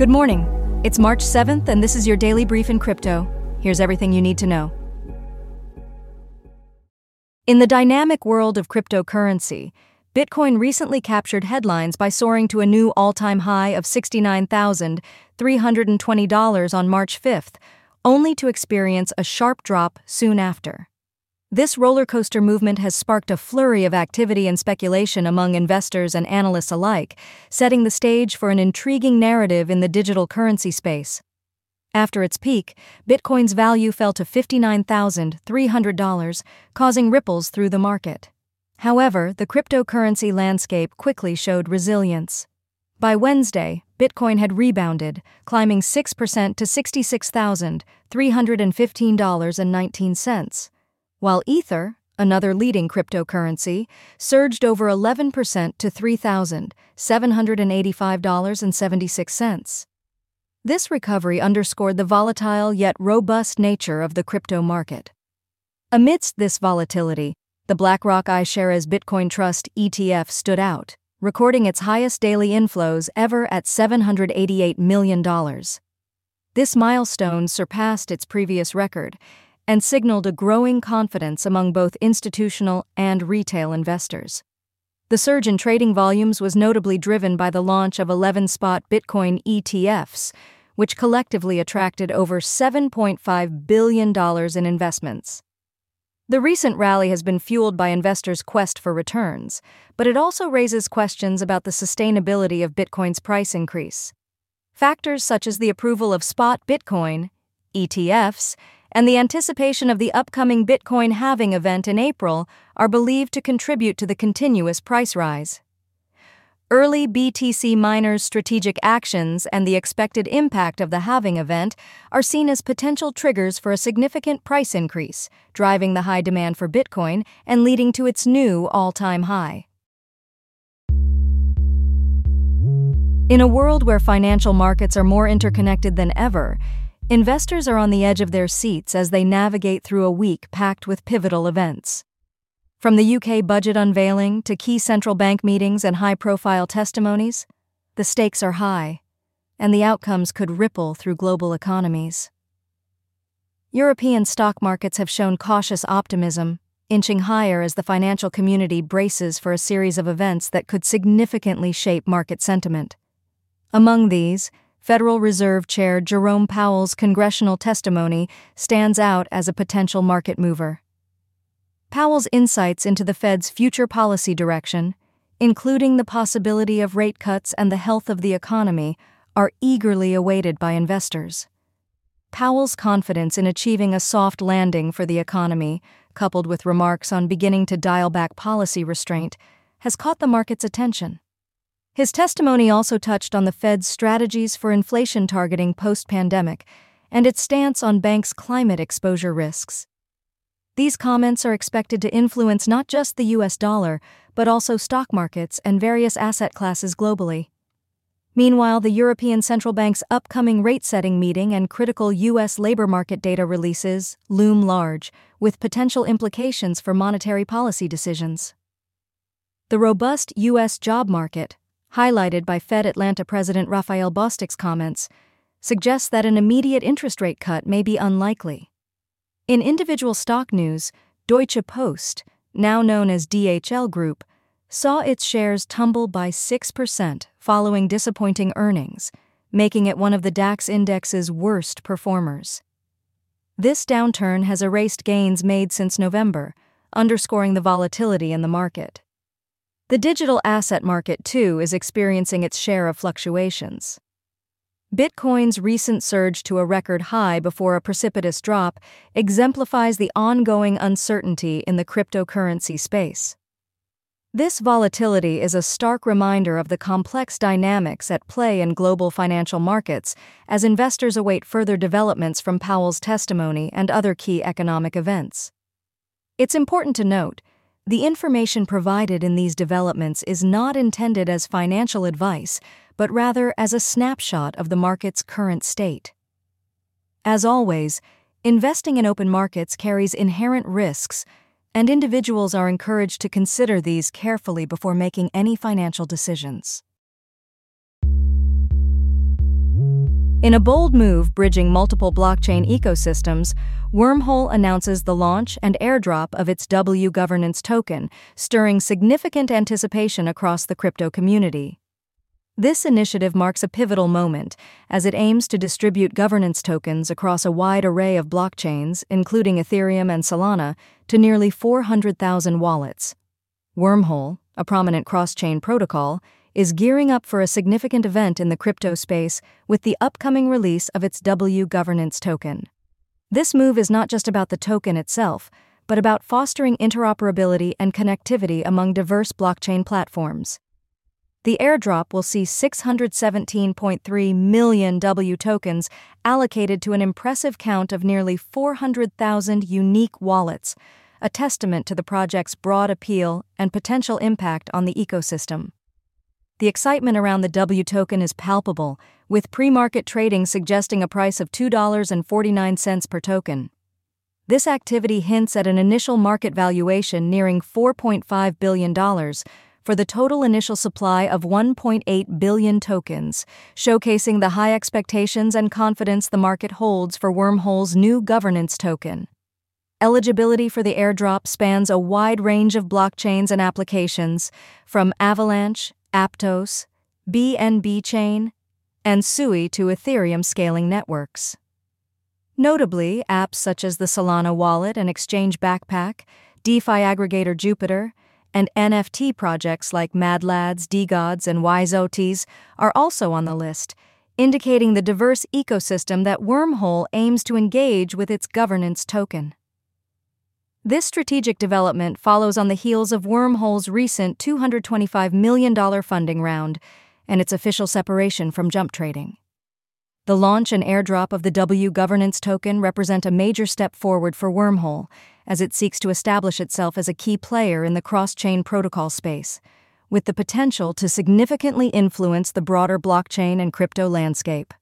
Good morning. It's March 7th, and this is your daily brief in crypto. Here's everything you need to know. In the dynamic world of cryptocurrency, Bitcoin recently captured headlines by soaring to a new all-time high of $69,320 on March 5th, only to experience a sharp drop soon after. This roller coaster movement has sparked a flurry of activity and speculation among investors and analysts alike, setting the stage for an intriguing narrative in the digital currency space. After its peak, Bitcoin's value fell to $59,300, causing ripples through the market. However, the cryptocurrency landscape quickly showed resilience. By Wednesday, Bitcoin had rebounded, climbing 6% to $66,315.19. While Ether, another leading cryptocurrency, surged over 11% to $3,785.76. This recovery underscored the volatile yet robust nature of the crypto market. Amidst this volatility, the BlackRock iShares Bitcoin Trust ETF stood out, recording its highest daily inflows ever at $788 million. This milestone surpassed its previous record and signaled a growing confidence among both institutional and retail investors. The surge in trading volumes was notably driven by the launch of 11 spot Bitcoin ETFs, which collectively attracted over $7.5 billion in investments. The recent rally has been fueled by investors' quest for returns, but it also raises questions about the sustainability of Bitcoin's price increase. Factors such as the approval of spot Bitcoin, ETFs, and the anticipation of the upcoming Bitcoin halving event in April are believed to contribute to the continuous price rise. Early BTC miners' strategic actions and the expected impact of the halving event are seen as potential triggers for a significant price increase, driving the high demand for Bitcoin and leading to its new all-time high. In a world where financial markets are more interconnected than ever, investors are on the edge of their seats as they navigate through a week packed with pivotal events. From the UK budget unveiling to key central bank meetings and high-profile testimonies, the stakes are high, and the outcomes could ripple through global economies. European stock markets have shown cautious optimism, inching higher as the financial community braces for a series of events that could significantly shape market sentiment. Among these, Federal Reserve Chair Jerome Powell's congressional testimony stands out as a potential market mover. Powell's insights into the Fed's future policy direction, including the possibility of rate cuts and the health of the economy, are eagerly awaited by investors. Powell's confidence in achieving a soft landing for the economy, coupled with remarks on beginning to dial back policy restraint, has caught the market's attention. His testimony also touched on the Fed's strategies for inflation targeting post-pandemic and its stance on banks' climate exposure risks. These comments are expected to influence not just the US dollar, but also stock markets and various asset classes globally. Meanwhile, the European Central Bank's upcoming rate-setting meeting and critical US labor market data releases loom large, with potential implications for monetary policy decisions. The robust US job market, highlighted by Fed Atlanta President Raphael Bostic's comments, suggests that an immediate interest rate cut may be unlikely. In individual stock news, Deutsche Post, now known as DHL Group, saw its shares tumble by 6% following disappointing earnings, making it one of the DAX index's worst performers. This downturn has erased gains made since November, underscoring the volatility in the market. The digital asset market, too, is experiencing its share of fluctuations. Bitcoin's recent surge to a record high before a precipitous drop exemplifies the ongoing uncertainty in the cryptocurrency space. This volatility is a stark reminder of the complex dynamics at play in global financial markets as investors await further developments from Powell's testimony and other key economic events. It's important to note, the information provided in these developments is not intended as financial advice, but rather as a snapshot of the market's current state. As always, investing in open markets carries inherent risks, and individuals are encouraged to consider these carefully before making any financial decisions. In a bold move bridging multiple blockchain ecosystems, Wormhole announces the launch and airdrop of its W Governance token, stirring significant anticipation across the crypto community. This initiative marks a pivotal moment as it aims to distribute governance tokens across a wide array of blockchains, including Ethereum and Solana, to nearly 400,000 wallets. Wormhole, a prominent cross-chain protocol, is gearing up for a significant event in the crypto space with the upcoming release of its W Governance token. This move is not just about the token itself, but about fostering interoperability and connectivity among diverse blockchain platforms. The airdrop will see 617.3 million W tokens allocated to an impressive count of nearly 400,000 unique wallets, a testament to the project's broad appeal and potential impact on the ecosystem. The excitement around the W token is palpable, with pre-market trading suggesting a price of $2.49 per token. This activity hints at an initial market valuation nearing $4.5 billion for the total initial supply of 1.8 billion tokens, showcasing the high expectations and confidence the market holds for Wormhole's new governance token. Eligibility for the airdrop spans a wide range of blockchains and applications, from Avalanche, Aptos, BNB Chain, and Sui to Ethereum scaling networks. Notably, apps such as the Solana Wallet and Exchange Backpack, DeFi aggregator Jupiter, and NFT projects like MadLads, DeGods, and WiseOTs are also on the list, indicating the diverse ecosystem that Wormhole aims to engage with its governance token. This strategic development follows on the heels of Wormhole's recent $225 million funding round and its official separation from jump trading. The launch and airdrop of the W Governance token represent a major step forward for Wormhole as it seeks to establish itself as a key player in the cross-chain protocol space, with the potential to significantly influence the broader blockchain and crypto landscape.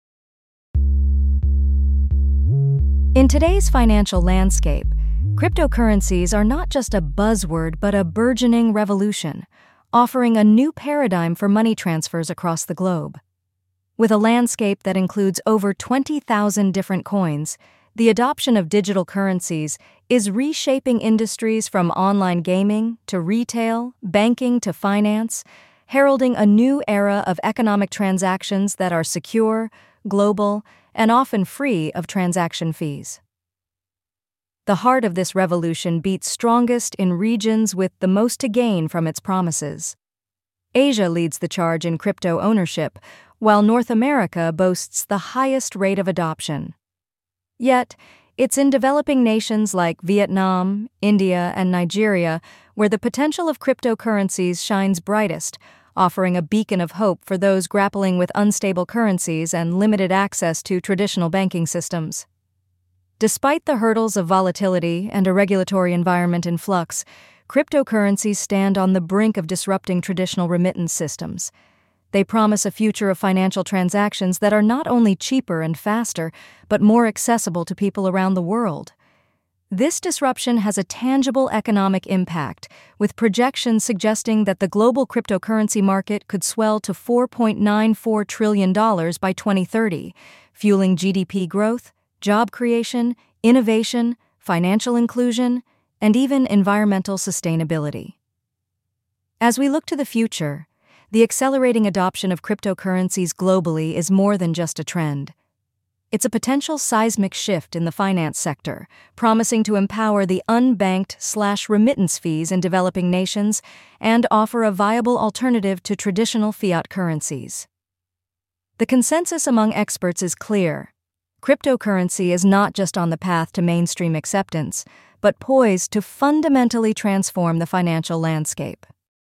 In today's financial landscape, cryptocurrencies are not just a buzzword but a burgeoning revolution, offering a new paradigm for money transfers across the globe. With a landscape that includes over 20,000 different coins, the adoption of digital currencies is reshaping industries from online gaming to retail, banking to finance, heralding a new era of economic transactions that are secure, global, and often free of transaction fees. The heart of this revolution beats strongest in regions with the most to gain from its promises. Asia leads the charge in crypto ownership, while North America boasts the highest rate of adoption. Yet, it's in developing nations like Vietnam, India, and Nigeria where the potential of cryptocurrencies shines brightest, offering a beacon of hope for those grappling with unstable currencies and limited access to traditional banking systems. Despite the hurdles of volatility and a regulatory environment in flux, cryptocurrencies stand on the brink of disrupting traditional remittance systems. They promise a future of financial transactions that are not only cheaper and faster, but more accessible to people around the world. This disruption has a tangible economic impact, with projections suggesting that the global cryptocurrency market could swell to $4.94 trillion by 2030, fueling GDP growth, job creation, innovation, financial inclusion, and even environmental sustainability. As we look to the future, the accelerating adoption of cryptocurrencies globally is more than just a trend. It's a potential seismic shift in the finance sector, promising to empower the unbanked/remittance fees in developing nations and offer a viable alternative to traditional fiat currencies. The consensus among experts is clear. Cryptocurrency is not just on the path to mainstream acceptance, but poised to fundamentally transform the financial landscape.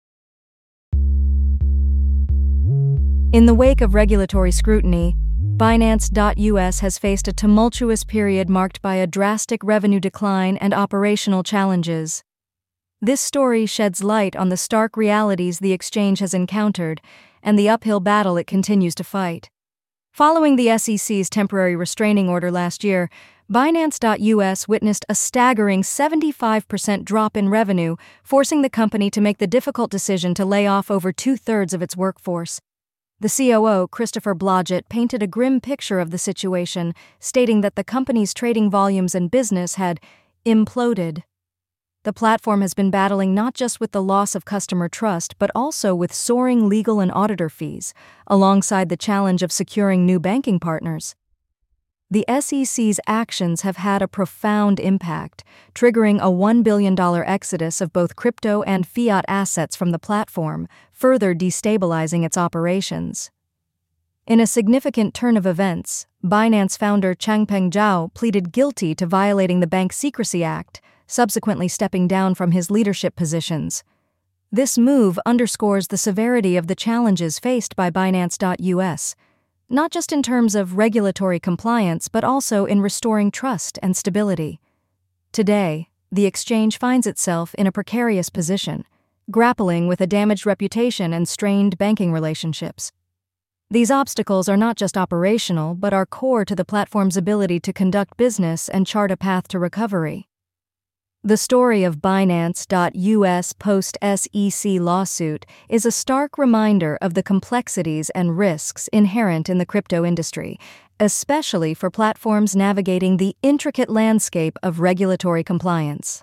In the wake of regulatory scrutiny, Binance.US has faced a tumultuous period marked by a drastic revenue decline and operational challenges. This story sheds light on the stark realities the exchange has encountered and the uphill battle it continues to fight. Following the SEC's temporary restraining order last year, Binance.US witnessed a staggering 75% drop in revenue, forcing the company to make the difficult decision to lay off over 2/3 of its workforce. The COO, Christopher Blodgett, painted a grim picture of the situation, stating that the company's trading volumes and business had imploded. The platform has been battling not just with the loss of customer trust, but also with soaring legal and auditor fees, alongside the challenge of securing new banking partners. The SEC's actions have had a profound impact, triggering a $1 billion exodus of both crypto and fiat assets from the platform, further destabilizing its operations. In a significant turn of events, Binance founder Changpeng Zhao pleaded guilty to violating the Bank Secrecy Act, subsequently stepping down from his leadership positions. This move underscores the severity of the challenges faced by Binance.US, not just in terms of regulatory compliance, but also in restoring trust and stability. Today, the exchange finds itself in a precarious position, grappling with a damaged reputation and strained banking relationships. These obstacles are not just operational, but are core to the platform's ability to conduct business and chart a path to recovery. The story of Binance.US post-SEC lawsuit is a stark reminder of the complexities and risks inherent in the crypto industry, especially for platforms navigating the intricate landscape of regulatory compliance.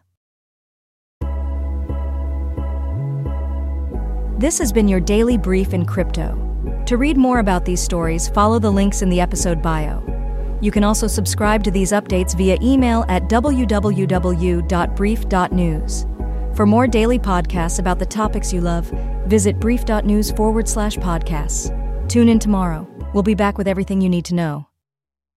This has been your daily brief in crypto. To read more about these stories, follow the links in the episode bio. You can also subscribe to these updates via email at www.brief.news. For more daily podcasts about the topics you love, visit brief.news/podcasts. Tune in tomorrow. We'll be back with everything you need to know.